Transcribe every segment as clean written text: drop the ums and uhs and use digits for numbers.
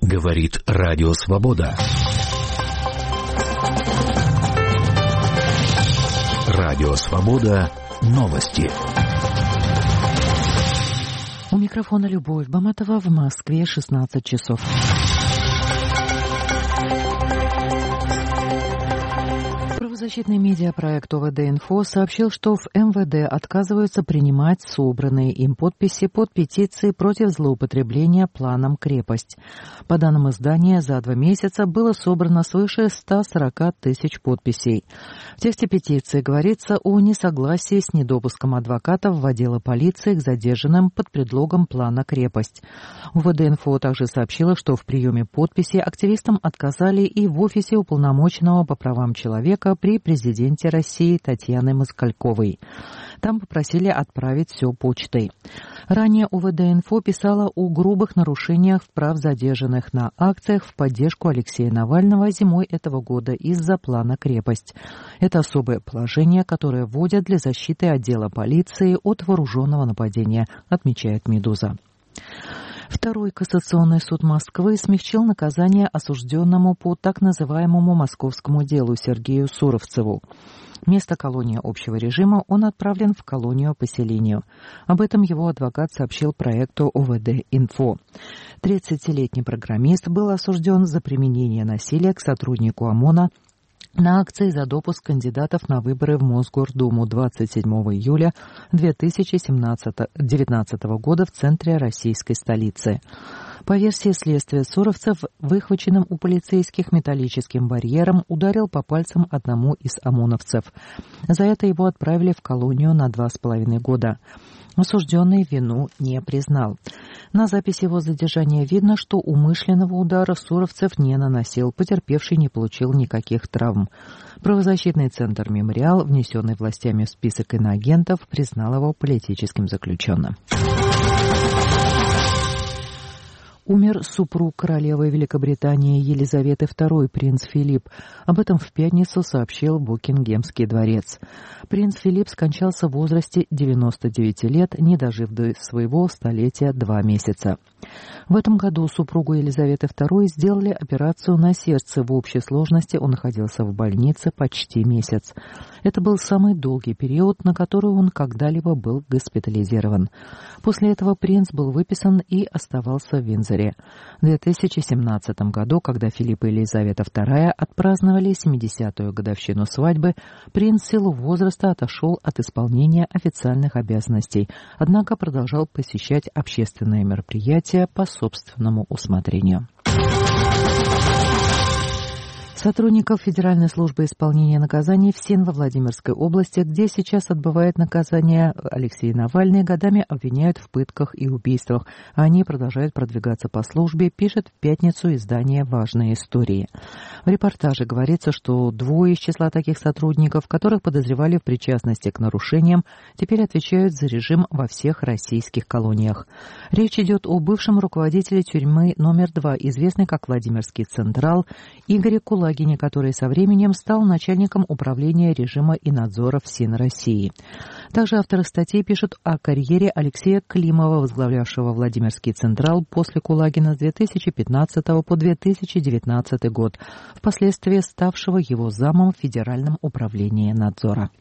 Говорит Радио Свобода. Радио Свобода. Новости. У микрофона Любовь Баматова. В Москве 16 часов. Правозащитный медиапроект ОВД-Инфо сообщил, что в МВД отказываются принимать собранные им подписи под петицией против злоупотребления планом «Крепость». По данным издания, за 2 месяца было собрано свыше 140 тысяч подписей. В тексте петиции говорится о несогласии с недопуском адвокатов в отделы полиции к задержанным под предлогом плана «Крепость». ОВД-Инфо также сообщила, что в приеме подписи активистам отказали и в офисе уполномоченного по правам человека при президенте России Татьяны Москальковой. Там попросили отправить все почтой. Ранее ОВД-Инфо писала о грубых нарушениях прав задержанных на акциях в поддержку Алексея Навального зимой этого года из-за плана «Крепость». Это особое положение, которое вводят для защиты отдела полиции от вооруженного нападения, отмечает «Медуза». Второй кассационный суд Москвы смягчил наказание осужденному по так называемому московскому делу Сергею Суровцеву. Вместо колонии общего режима он отправлен в колонию поселению. Об этом его адвокат сообщил проекту ОВД-Инфо. 30-летний программист был осужден за применение насилия к сотруднику ОМОНа на акции за допуск кандидатов на выборы в Мосгордуму 27 июля 2019 года в центре российской столицы. По версии следствия, Суровцев, выхваченным у полицейских металлическим барьером, ударил по пальцам одному из ОМОНовцев. За это его отправили в колонию на 2,5 года. Осужденный вину не признал. На записи его задержания видно, что умышленного удара Суровцев не наносил, потерпевший не получил никаких травм. Правозащитный центр «Мемориал», внесенный властями в список иноагентов, признал его политическим заключенным. Умер супруг королевы Великобритании Елизаветы II, принц Филипп. Об этом в пятницу сообщил Букингемский дворец. Принц Филипп скончался в возрасте 99 лет, не дожив до своего 100-летия 2 месяца. В этом году супругу Елизаветы II сделали операцию на сердце. В общей сложности он находился в больнице почти месяц. Это был самый долгий период, на который он когда-либо был госпитализирован. После этого принц был выписан и оставался в Виндзоре. В 2017 году, когда Филипп и Елизавета II отпраздновали 70-ю годовщину свадьбы, принц в силу возраста отошел от исполнения официальных обязанностей, однако продолжал посещать общественные мероприятия по собственному усмотрению. Сотрудников Федеральной службы исполнения наказаний ФСИН во Владимирской области, где сейчас отбывает наказание Алексей Навальный, годами обвиняют в пытках и убийствах. Они продолжают продвигаться по службе, пишет в пятницу издание «Важные истории». В репортаже говорится, что 2 из числа таких сотрудников, которых подозревали в причастности к нарушениям, теперь отвечают за режим во всех российских колониях. Речь идет о бывшем руководителе тюрьмы номер 2, известный как Владимирский Централ, Игоре Кулагине, который со временем стал начальником управления режима и надзора ФСИН России. Также авторы статьи пишут о карьере Алексея Климова, возглавлявшего Владимирский Централ после Кулагина с 2015 по 2019 год, впоследствии ставшего его замом в Федеральном управлении надзора.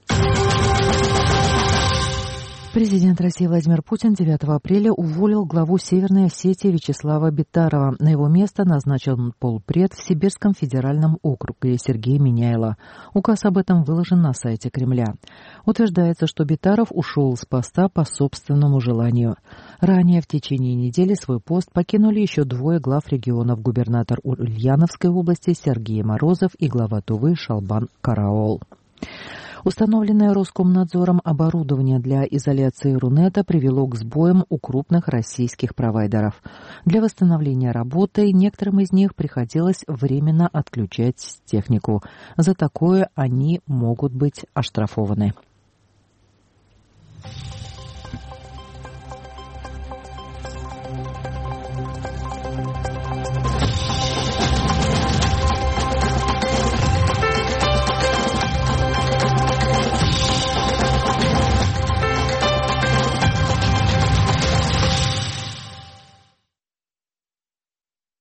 Президент России Владимир Путин 9 апреля уволил главу Северной Осетии Вячеслава Битарова. На его место назначен полпред в Сибирском федеральном округе Сергей Миняйло. Указ об этом выложен на сайте Кремля. Утверждается, что Битаров ушел с поста по собственному желанию. Ранее в течение недели свой пост покинули еще 2 глав регионов: губернатор Ульяновской области Сергей Морозов и глава Тувы Шалбан Караол. Установленное Роскомнадзором оборудование для изоляции Рунета привело к сбоям у крупных российских провайдеров. Для восстановления работы некоторым из них приходилось временно отключать технику. За такое они могут быть оштрафованы.